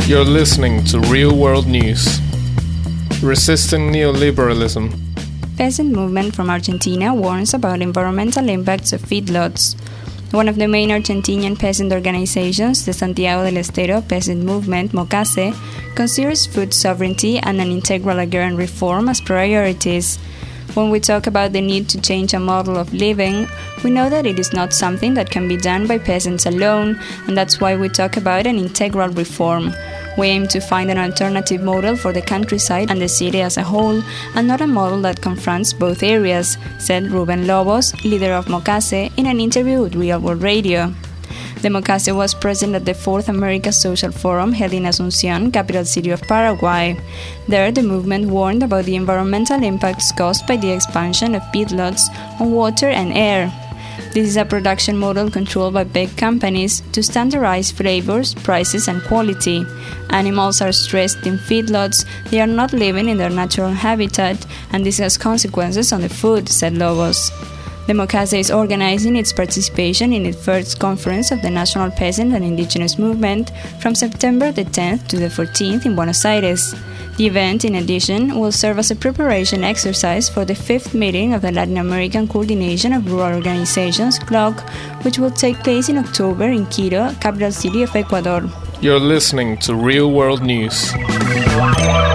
You're listening to Real World News. Resisting neoliberalism. Peasant movement from Argentina warns about environmental impacts of feedlots. One of the main Argentinian peasant organizations, the Santiago del Estero Peasant Movement, MOCASE, considers food sovereignty and an integral agrarian reform as priorities. When we talk about the need to change a model of living, we know that it is not something that can be done by peasants alone, and that's why we talk about an integral reform. We aim to find an alternative model for the countryside and the city as a whole, and not a model that confronts both areas, said Ruben Lobos, leader of MOCASE, in an interview with Real World Radio. The MOCASE was present at the 4th America Social Forum held in Asunción, capital city of Paraguay. There, the movement warned about the environmental impacts caused by the expansion of feedlots on water and air. This is a production model controlled by big companies to standardize flavors, prices, and quality. Animals are stressed in feedlots, they are not living in their natural habitat, and this has consequences on the food, said Lobos. The MOCASE is organizing its participation in its first conference of the National Peasant and Indigenous Movement from September the 10th to the 14th in Buenos Aires. The event, in addition, will serve as a preparation exercise for the 5th meeting of the Latin American Coordination of Rural Organizations, CLOC, which will take place in October in Quito, capital city of Ecuador. You're listening to Real World News.